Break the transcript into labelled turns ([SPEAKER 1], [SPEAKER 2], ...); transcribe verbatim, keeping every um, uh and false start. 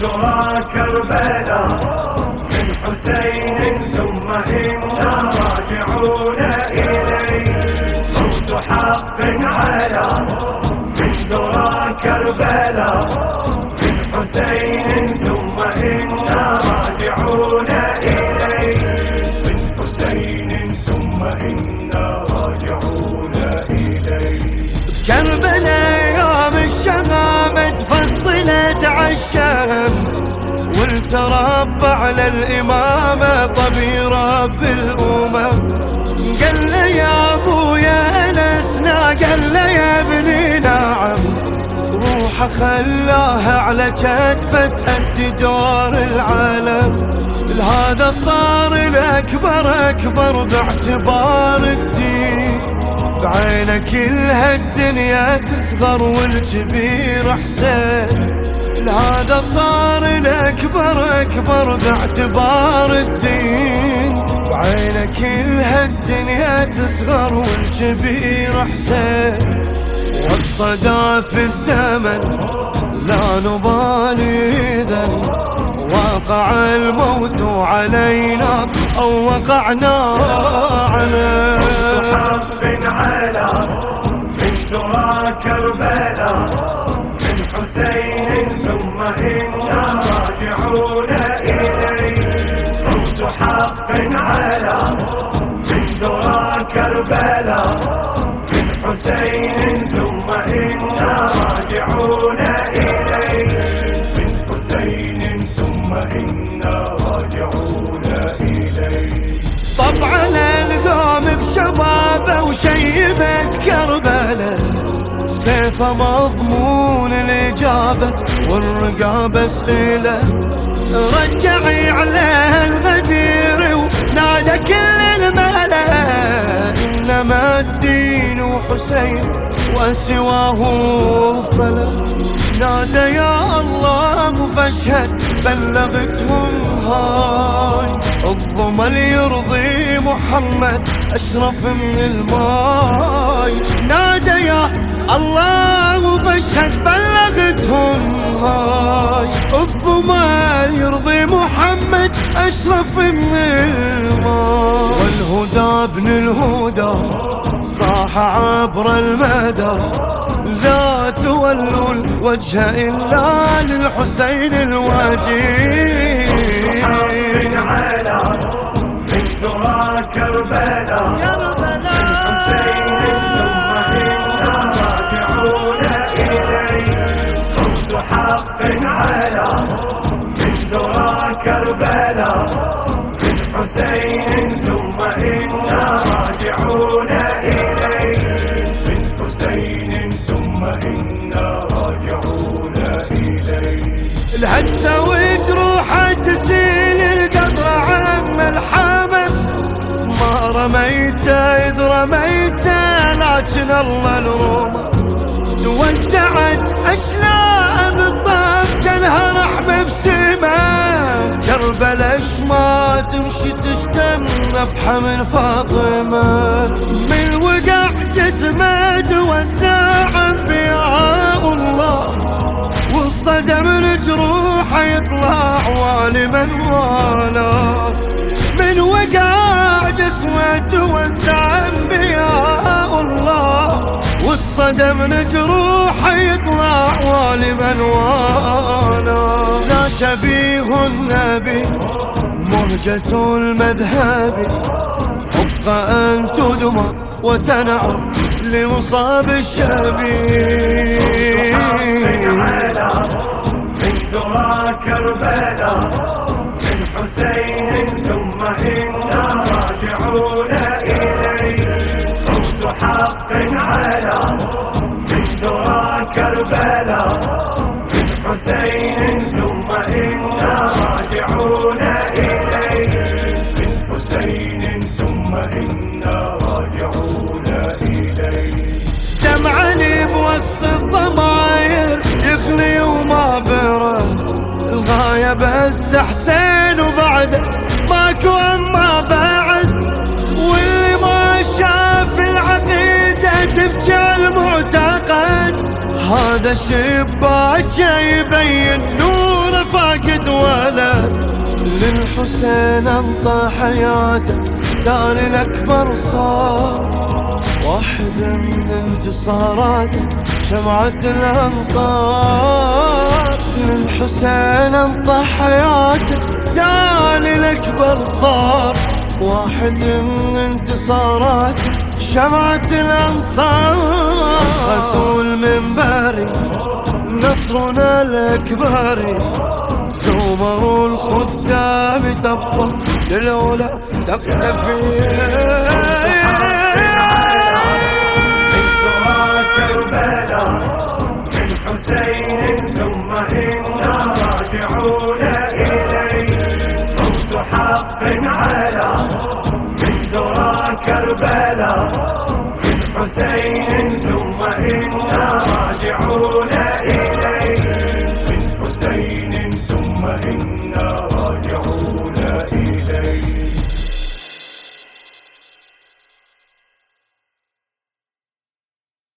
[SPEAKER 1] ذرى كربلاء من حسين ثم إنا راجعون إليه صوت حق على من ذرى كربلاء من حسين ثم إنا راجعون إليه من حسين ثم إنا راجعون إليه.
[SPEAKER 2] كربلاء يوم الشهامة تفصلت عالشام والتربى على الإمامة طبي رب الأمم. قال لي يا أبويا لسنا، قال لي يا ابني نعم، روحه خلاها على كتفه تأدي دور العالم. هذا صار الأكبر أكبر باعتبار الدين، بعينه كل هالدنيا تصغر والكبير حسين. هذا صار الأكبر أكبر باعتبار الدين، بعينه كل هالدنيا تصغر والكبير حسين. والصدى في الزمن لا نبالي إذا وقع الموت علينا أو وقعنا عليه.
[SPEAKER 1] حق على من ذرى كربلاء من حسين ثم إنا راجعون إليه صوت حق على من ذرى كربلاء من حسين ثم إنا راجعون إليه من حسين ثم إنا راجعون إليه.
[SPEAKER 2] طبعا القوم بشبابه وشيبة كربلاء سيفه مضمون الإجابة والرقابة سئلة. رجعي عليه الغدير ونادى كل الملا إنما الدين حسين وسواه فلا. نادى يا الله فاشهد بلغتهم هاي الضمن يرضي محمد أشرف من الماي. نادى يا الله فاشهد بلغتهم هاي الضمن يرضي محمد أشرف من الماي. والهدى ابن الهدى صاح عبر المدى لا تولوا الوجه إلا للحسين الوجيه.
[SPEAKER 1] على من ذرى كربلاء من حسين ثم إنا راجعون إليه صوت حق على من ذرى كربلاء من حسين ثم إنا راجعون إليه من حسين ثم إنا راجعون إليه.
[SPEAKER 2] الهسة وجروحه تسيل القطر عم الحامة ما رميته إذ رميته لكن الله الرومة. توزعت أشلاء بالطاف جنها رحمة بسمة. كربلاء ما تمشي تشتم نفحة من فاطمة. من وقع جسمه توزع أنبياء الله والصدم الجروح يطلع والي من والاه. من وقع جسمه توزع أنبياء الله والصدم الجروح يطلع والي من والاه. لا شبيه النبي مهجة المذهب حق أن تدمى وتنعى لمصاب الشبيه.
[SPEAKER 1] من ذرى كربلاء من حسين ثم إنا راجعون إليه صوت حق على من ذرى كربلاء من حسين ثم إنا راجعون إليه من حسين ثم إنا راجعون إليه.
[SPEAKER 2] دمعني بوسط الضماير يخلي وما بره الغاية بس حسين وبعده ماكو أما بعد. واللي ما شاف العقيدة تبكي المعتقد هذا شباك يبين نور فاق للحسين انطى حياته تالي الأكبر صار واحد من انتصاراته شمعة الأنصار. للحسين انطى حياته تالي الأكبر صار واحد من انتصاراته شمعة الأنصار. صرخة المنبري نصرنا الأكبر زمر الخدام تبقى للعلا تقتفي.
[SPEAKER 1] كربلاء من حسين ثم إنا راجعون إليه صوت حق على من ذرى كربلاء من حسين ثم إنا راجعون إليه من حسين ثم إنا راجعون إليه.